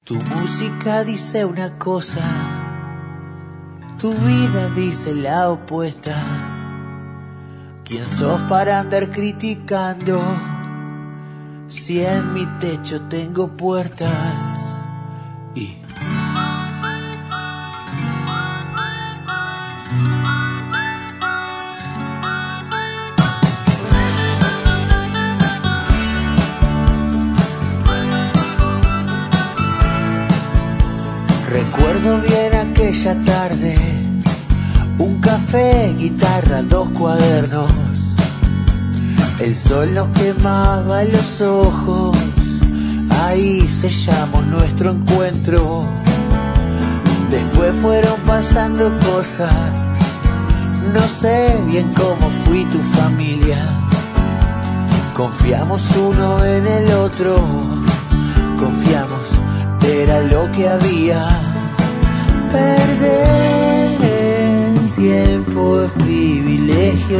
Tu música dice una cosa, tu vida dice la opuesta. ¿Quién sos para andar criticando si en mi techo tengo puertas? Y recuerdo bien aquella tarde, un café, guitarra, 2 cuadernos. El sol nos quemaba los ojos, ahí sellamos nuestro encuentro. Después fueron pasando cosas, no sé bien cómo fui tu familia. Confiamos uno en el otro, confiamos, era lo que había. Perder el tiempo es privilegio,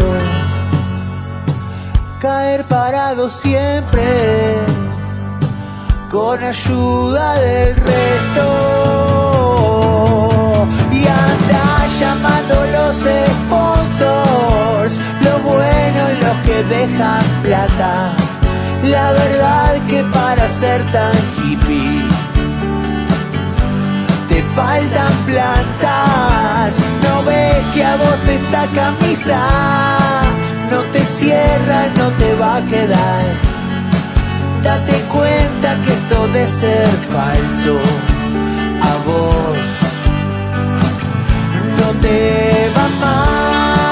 caer parado siempre con ayuda del resto. Y andar llamando los sponsors, los buenos, los que dejan plata. La verdad que para ser tan hippie te faltan plantas. No ves que a vos esta camisa no te cierra, no te va a quedar. Date cuenta que esto de ser falso a vos no te va mal.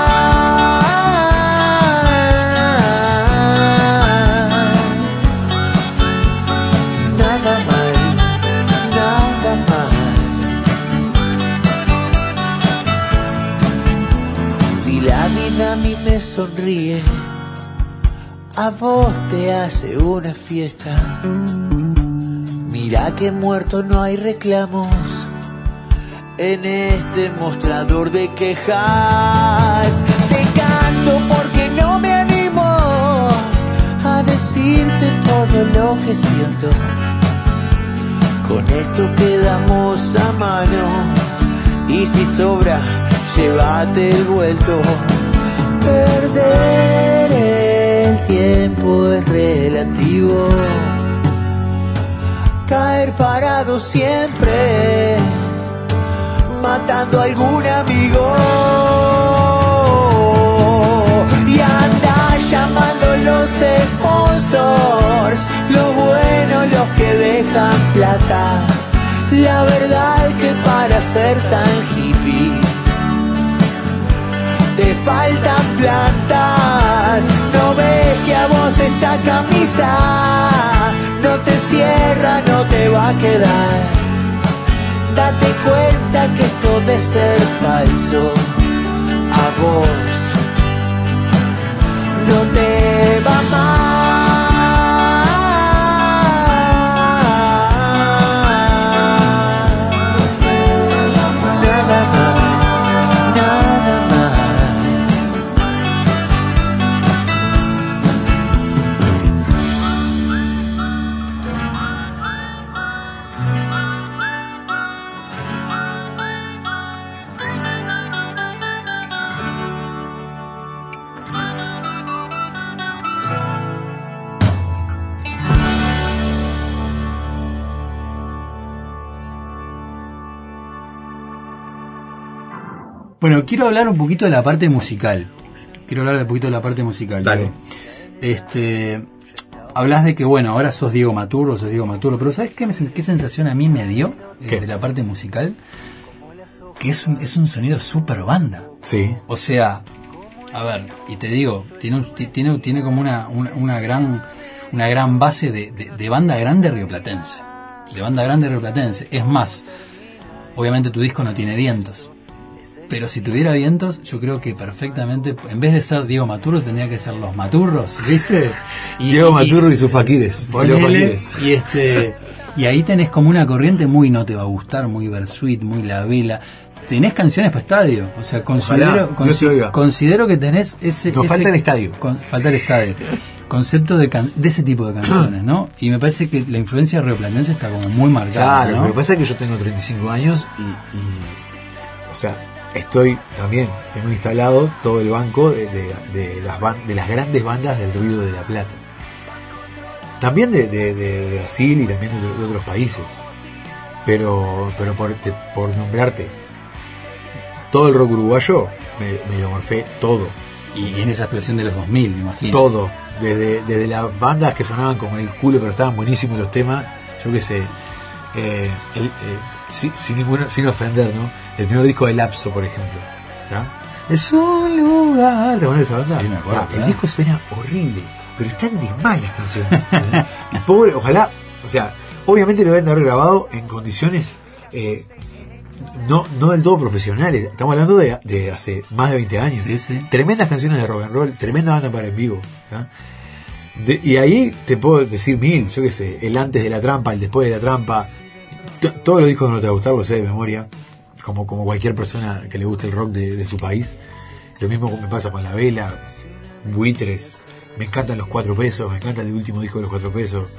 Nada mal, nada mal. Si la vida a mí me sonríe, a vos te hace una fiesta. Mira que muerto no hay reclamos en este mostrador de quejas. Te canto porque no me animo a decirte todo lo que siento. Con esto quedamos a mano y si sobra, llévate el vuelto. Perder el tiempo es relativo, caer parado siempre, matando a algún amigo. Y anda llamando los sponsors, los buenos, los que dejan plata. La verdad que para ser tan hippie te faltan plantas. No ves que a vos esta camisa no te cierra, no te va a quedar. Date cuenta que esto de ser falso a vos no te va mal. Nada más, nada más. Bueno, quiero hablar un poquito de la parte musical. Dale. Hablas de que, bueno, ahora sos Diego Maturro, pero ¿sabes qué sensación a mí me dio de la parte musical? Que es un sonido súper banda. Sí. O sea, a ver, y te digo, tiene como una gran base de banda grande rioplatense. Es más, obviamente tu disco no tiene vientos. Pero si tuviera vientos, yo creo que perfectamente, en vez de ser Diego Maturro, tendría que ser Los Maturros, ¿viste? Diego Maturro y sus faquires. Y ahí tenés como una corriente muy No Te Va a Gustar, muy Versuit, muy La Vela. Tenés canciones para estadio. O sea, considero que tenés ese... Falta el estadio. Falta el estadio. concepto de ese tipo de canciones, ¿no? Y me parece que la influencia rioplatense está como muy marcada. Claro, ¿no? lo que pasa es que yo tengo 35 años y o sea, tengo instalado todo el banco de las grandes bandas del ruido de La Plata. También de Brasil y también de otros países. Pero por nombrarte, todo el rock uruguayo me lo morfé todo. Y en esa explosión de los 2000, me imagino. Todo. Desde las bandas que sonaban como el culo, pero estaban buenísimos los temas. Yo qué sé. Sin ofender, ¿no? El primer disco de Lapso, por ejemplo. ¿Ya? Es un lugar. ¿Te acuerdas de esa banda? Sí, me acuerdo. El disco suena horrible, pero están de mal las canciones. Y pobre, ojalá, o sea, obviamente lo deben de haber grabado en condiciones no del todo profesionales. Estamos hablando de hace más de 20 años. Sí, sí. Tremendas canciones de rock and roll, tremenda banda para en vivo. ¿Ya? Y ahí te puedo decir mil, yo qué sé, el antes de la trampa, el después de la trampa. Todos los discos que no te va a gustar, lo sé de memoria, como cualquier persona que le guste el rock de su país. Lo mismo me pasa con La Vela, Buitres, me encantan los 4 pesos, me encanta el último disco de los 4 pesos.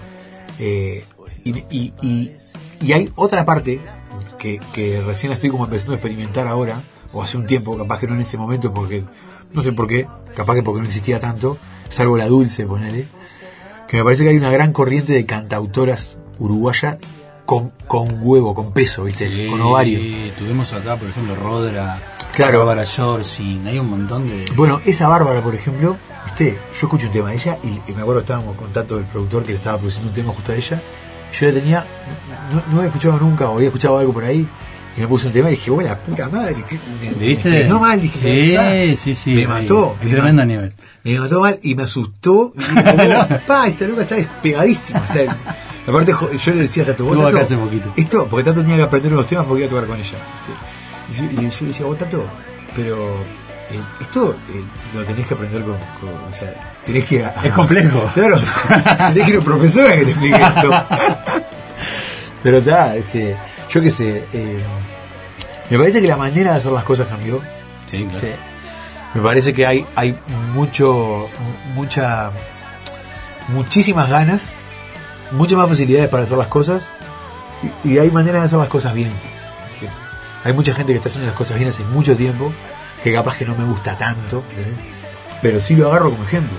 Y hay otra parte que recién estoy como empezando a experimentar ahora, o hace un tiempo, capaz que no en ese momento, porque no sé por qué, capaz que porque no existía tanto, salvo La Dulce, ponele, que me parece que hay una gran corriente de cantautoras uruguayas con huevo, con peso, ¿viste? Sí, con ovario. Tuvimos acá, por ejemplo, Rodra, claro. Bárbara Yorsin, hay un montón de... Bueno, esa Bárbara, por ejemplo, ¿viste? Yo escuché un tema de ella y me acuerdo que estábamos en contacto del productor que le estaba produciendo un tema justo a ella. Yo la tenía, no había escuchado nunca, o había escuchado algo por ahí, y me puse un tema y dije, la puta madre, ¿viste? No mal, dije, sí, me mató. Es tremendo nivel. Me mató mal y me asustó. Y dije, esta loca está despegadísima. O sea, aparte yo le decía a Tato, Tuvo acá hace poquito. Esto, porque Tato tenía que aprender los temas porque iba a tocar con ella. ¿Viste? Y yo le decía, Tato, pero esto lo tenés que aprender o sea, tenés que ir es complejo. Claro, tenés que ir a un profesor a que te explique esto. Pero está, yo qué sé, me parece que la manera de hacer las cosas cambió. Sí, claro. Me parece que hay muchísimas ganas, muchas más facilidades para hacer las cosas y hay maneras de hacer las cosas bien. ¿Sí? Hay mucha gente que está haciendo las cosas bien hace mucho tiempo, que capaz que no me gusta tanto, pero sí lo agarro como ejemplo.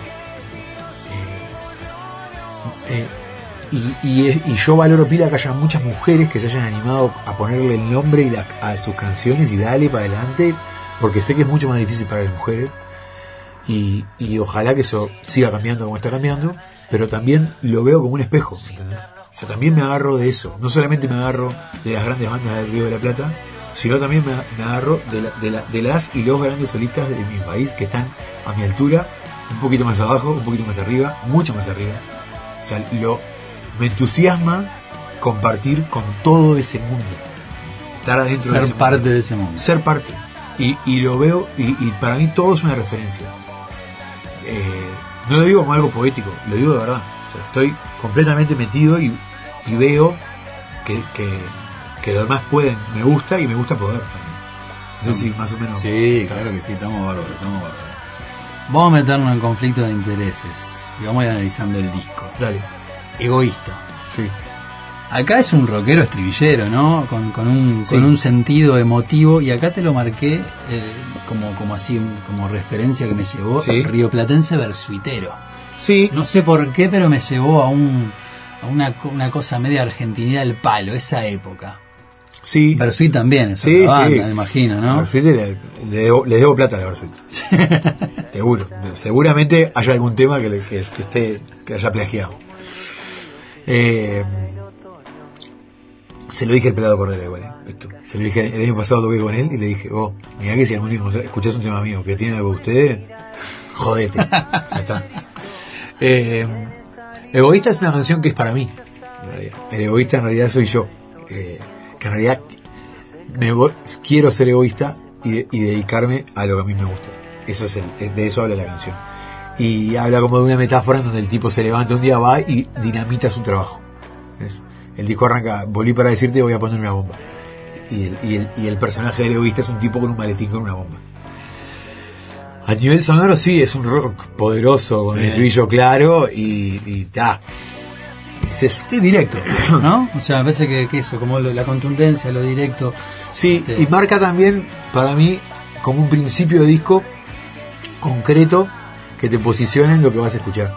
Y yo valoro pila que haya muchas mujeres que se hayan animado a ponerle el nombre a sus canciones y darle para adelante, porque sé que es mucho más difícil para las mujeres y ojalá que eso siga cambiando como está cambiando, pero también lo veo como un espejo, ¿entendés? O sea, también me agarro de eso, no solamente me agarro de las grandes bandas del Río de la Plata, sino también me agarro de las y los grandes solistas de mi país que están a mi altura, un poquito más abajo, un poquito más arriba, mucho más arriba. O sea, me entusiasma compartir con todo ese mundo, estar adentro de ese mundo, ser parte de ese mundo, ser parte, y lo veo y para mí todo es una referencia. No lo digo como algo poético, lo digo de verdad. O sea, estoy completamente metido y veo que los demás pueden, me gusta poder también. No sé si más o menos. Sí, claro que sí, estamos bárbaros. Vamos a meternos en conflicto de intereses y vamos a ir analizando el disco. Dale. Egoísta. Sí. Acá es un rockero estribillero, ¿no? Con un sentido emotivo, y acá te lo marqué como así, como referencia que me llevó, sí. Rioplatense versuitero. Sí. No sé por qué, pero me llevó a una cosa media argentinidad del palo, esa época. Sí. Versuit también, es sí, otra banda, sí. me imagino, ¿no? Versuit le debo plata a la Versuit. Seguro. Seguramente haya algún tema que haya plagiado. Se lo dije al pelado Cordero igual, esto. Se lo dije el año pasado, toqué con él y le dije, mirá que si algún día escuchás un tema mío que tiene algo de ustedes, jodete. Ya está. Egoísta es una canción que es para mí, en realidad. El egoísta en realidad soy yo, que en realidad quiero ser egoísta y dedicarme a lo que a mí me gusta. Eso de eso habla la canción. Y habla como de una metáfora en donde el tipo se levanta un día, va y dinamita su trabajo. ¿Ves? El disco arranca, volví para decirte, voy a poner una bomba. Y el personaje del egoísta es un tipo con un maletín con una bomba. A nivel sonoro sí, es un rock poderoso, con el estribillo claro y ta. Es eso. Sí, directo, ¿no? O sea, a veces que eso, como la contundencia, lo directo. Sí, y marca también, para mí, como un principio de disco concreto que te posiciona en lo que vas a escuchar.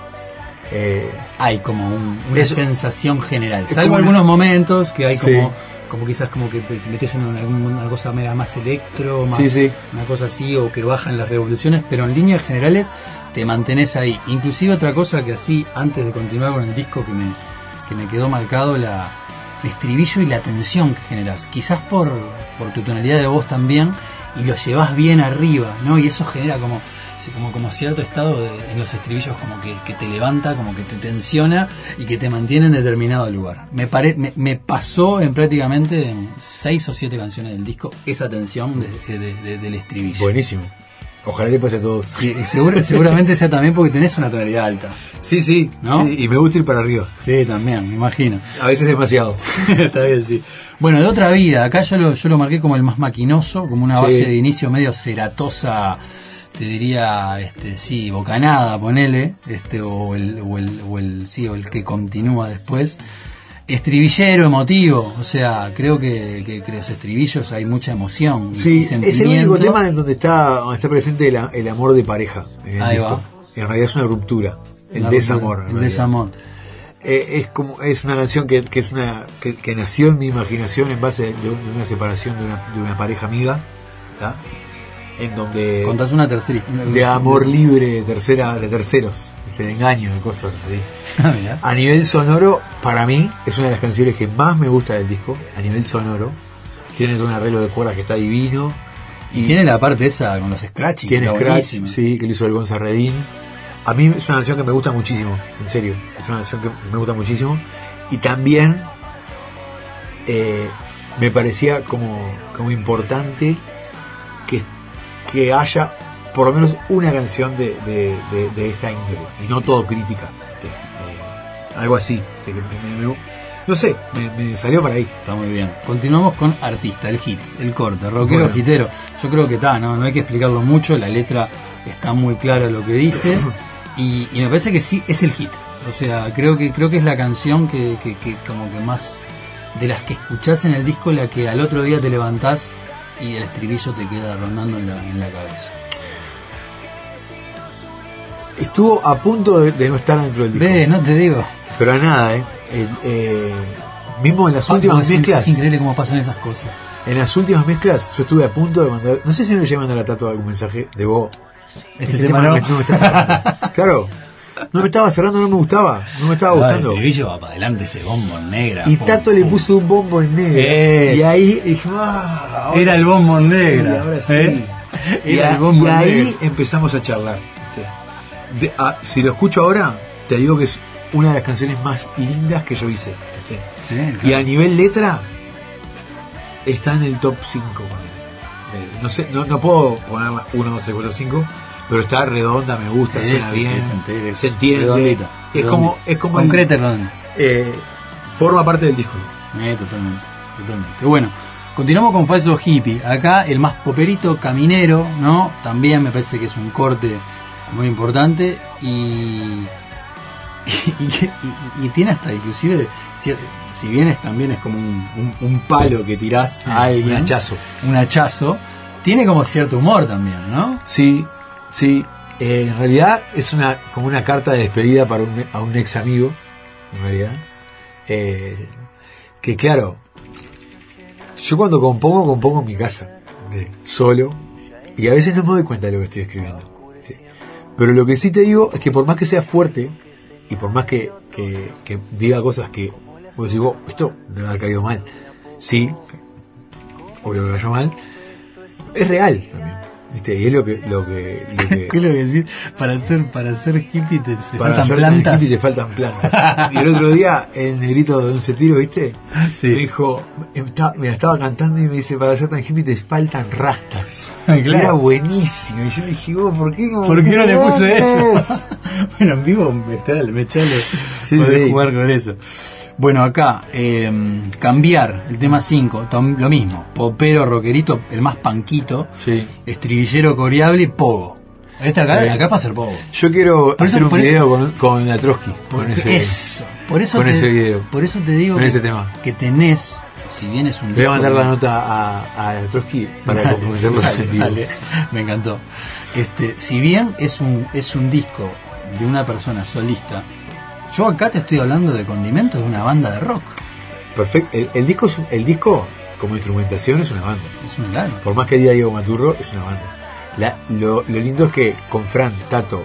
Hay como una sensación general, es salvo como algunos momentos que hay como... Sí. Como quizás como que te metes en alguna cosa más electro, más Sí. una cosa así, o que bajan las revoluciones, pero en líneas generales te mantenés ahí. Inclusive otra cosa que así, antes de continuar con el disco, que me quedó marcado, el estribillo y la tensión que generas. Quizás por tu tonalidad de voz también, y lo llevas bien arriba, ¿no? Y eso genera como cierto estado en los estribillos, como que te levanta, como que te tensiona y que te mantiene en determinado lugar. Me pasó en prácticamente 6 o 7 canciones del disco esa tensión del estribillo. Buenísimo. Ojalá le pase a todos. Y seguramente sea también porque tenés una tonalidad alta. Sí, ¿no? Sí, y me gusta ir para arriba. Sí, también, me imagino. A veces demasiado. Está bien, sí. Bueno, de otra vida, acá yo lo marqué como el más maquinoso, como una base de inicio medio ceratosa, te diría, sí, bocanada, ponele, o el que continúa después. Estribillero, emotivo, o sea, creo que los estribillos hay mucha emoción. Sí, y es el sentimiento. único tema en donde está presente el amor de pareja. En el Ahí disco. va. En realidad es una ruptura, el La desamor. ruptura, el desamor. Es una canción que nació en mi imaginación en base de una separación de una pareja amiga, ¿tá? En donde Contás una tercera. de amor libre, de terceros, de engaño, de cosas así. Mirá. A nivel sonoro, para mí es una de las canciones que más me gusta del disco. A nivel sonoro, tiene todo un arreglo de cuerdas que está divino. Y tiene la parte esa con los scratches. Tiene está scratch, buenísimo. sí, que lo hizo el Gonza Redín. A mí es una canción que me gusta muchísimo, en serio. Es una canción que me gusta muchísimo. Y también me parecía como importante que haya por lo menos una canción de esta índole. Y no todo crítica. Algo así. No sé, me salió para ahí. Está muy bien. Continuamos con artista, el hit, el corte, rockero, Bueno. hitero. Yo creo que no hay que explicarlo mucho, la letra está muy clara lo que dice y me parece que sí es el hit. O sea, creo que es la canción que como que más de las que escuchás en el disco, la que al otro día te levantás y el estribillo te queda rondando en la cabeza. Estuvo a punto de no estar dentro del disco. No te digo. Pero a nada, mismo en las últimas mezclas. Es increíble cómo pasan esas cosas. En las últimas mezclas yo estuve a punto de mandar, no sé si me llegué a mandar a Tato algún mensaje de vos. Este tema no. No me está cerrando. Claro, no me estaba cerrando, no me gustaba gustando. El estribillo va para adelante, ese bombo en negra. Y Tato le puso un bombo en negro. Y ahí dije, era el bombo en negra. Sí, ahora sí. Era el bombo y en ahí negro. empezamos a charlar. Si lo escucho ahora, te digo que es una de las canciones más lindas que yo hice. Sí, Y a nivel letra, está en el top 5. No sé, no puedo ponerla 1, 2, 3, 4, 5, pero está redonda, me gusta, suena bien, se entiende. Redondita. Es como concreta y redonda. Forma parte del disco. Totalmente. Bueno, continuamos con Falso Hippie. Acá el más poperito, caminero, ¿no? También me parece que es un corte muy importante y tiene hasta inclusive, si bien también es como un palo que tirás a alguien, un hachazo, tiene como cierto humor también, ¿no? Sí. En realidad es como una carta de despedida a un ex amigo, en realidad. Que claro, yo cuando compongo en mi casa, solo, y a veces no me doy cuenta de lo que estoy escribiendo. ¿Sí? Pero lo que sí te digo es que por más que sea fuerte, y por más que diga cosas que vos decís, esto me ha caído mal, sí, obvio que cayó mal, es real también, ¿viste? Y es lo que ¿Qué es lo que decir? Para ser hippie te faltan plantas. Y el otro día el negrito de 11 tiros, ¿viste? Sí. Me dijo, me estaba cantando y me dice, para ser tan hippie te faltan rastas. Claro. Era buenísimo. Y yo le dije, ¿por qué no le puse eso? Bueno, en vivo me echale, podés jugar con eso. Bueno, acá, Cambiar, el tema 5, lo mismo, popero, rockerito, el más panquito, sí. Estribillero coreable, pogo. Acá Sí. es para ser bobo. Yo quiero Por hacer eso- un por video con la Trotsky. Con ese, Por eso con te, ese video. Por eso te digo Con que, ese tema. que tenés, si bien es un Le voy a mandar disco- la nota a la Trotsky para Dale, comprometerlos dale, en vivo. dale. Me encantó. Si bien es un disco de una persona solista, yo acá te estoy hablando de condimentos de una banda de rock. Perfecto. El disco como instrumentación es una banda. Es un claro. Por más que diga Diego Maturro, es una banda. Lo lindo es que con Fran, Tato,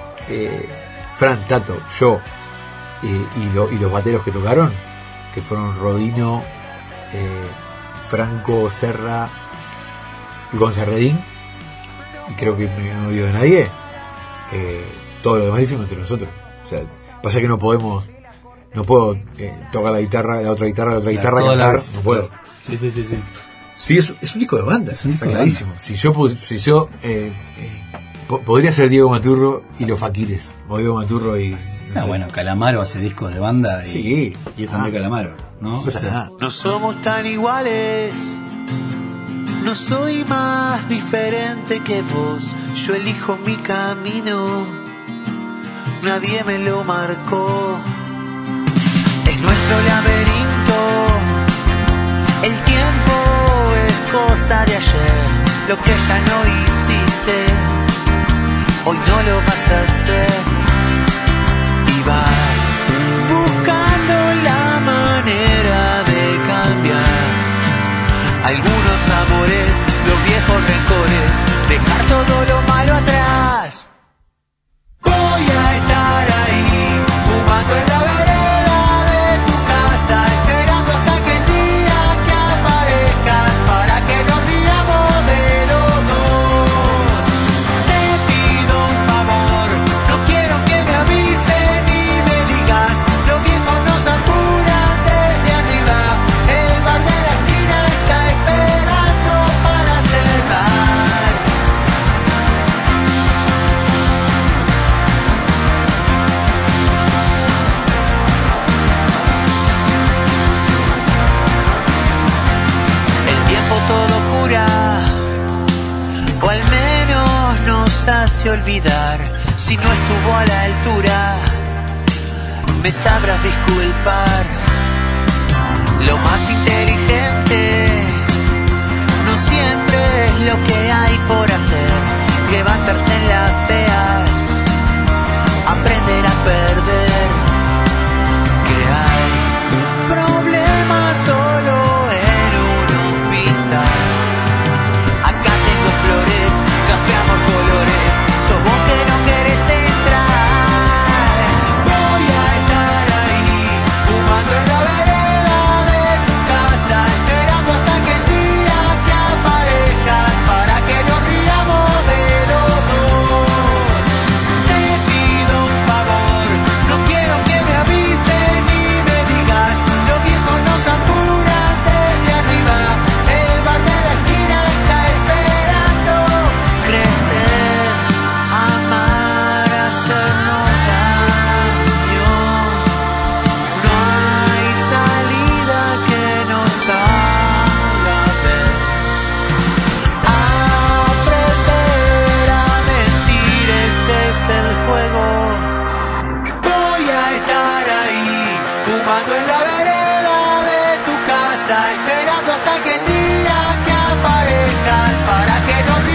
yo y los bateros que tocaron, que fueron Rodino, Franco, Serra y Gonzarredín, y creo que no digo de nadie, todo lo demás hicimos entre nosotros. O sea, pasa que no puedo tocar la guitarra, la otra guitarra, cantar, no puedo. Sí. Sí, es un disco de banda, Es un disco está de clarísimo. Si yo podría ser Diego Maturro y los Faquires, o Diego Maturro y... no sé. Bueno, Calamaro hace discos de banda y, Sí. y es André Calamaro, ¿no? No pasa nada. No somos tan iguales, no soy más diferente que vos, yo elijo mi camino, nadie me lo marcó, es nuestro laberinto, el tiempo es cosa de ayer, lo que ya no hiciste, hoy no lo vas a hacer, y vas buscando la manera de cambiar algunos sabores, los viejos rencores, dejar todo lo malo atrás. Voy a estar ahí, fumando en la vereda de tu casa, esperando hasta que el día que aparezcas, para que nos riamos de los dos. Te pido un favor, no quiero que me avises ni me digas, los viejos nos apuran desde arriba, el bar de la esquina está esperando para cerrar. El tiempo todo cura, o al menos nos hace olvidar. Si no estuvo a la altura, me sabrás disculpar. Lo más inteligente no siempre es lo que hay por hacer. Levantarse en las feas, aprender a perder. Que hay problemas solo en un hospital. Acá tengo flores, cambiamos colores, sos vos que no querés entrar. Voy a estar ahí, fumando en la vereda de tu casa, esperando hasta que el día que aparezcas, para que nos riamos de los dos. Te pido un favor, no quiero que me avises ni me digas, los viejos nos apuran desde arriba, el bar de la esquina está esperando crecer, amar, hacernos daño, no hay salida que nos haga ver, aprender a mentir, ese es el juego. Voy a estar ahí, fumando en la vereda de tu casa, esperando hasta que el día que aparezcas, para que nos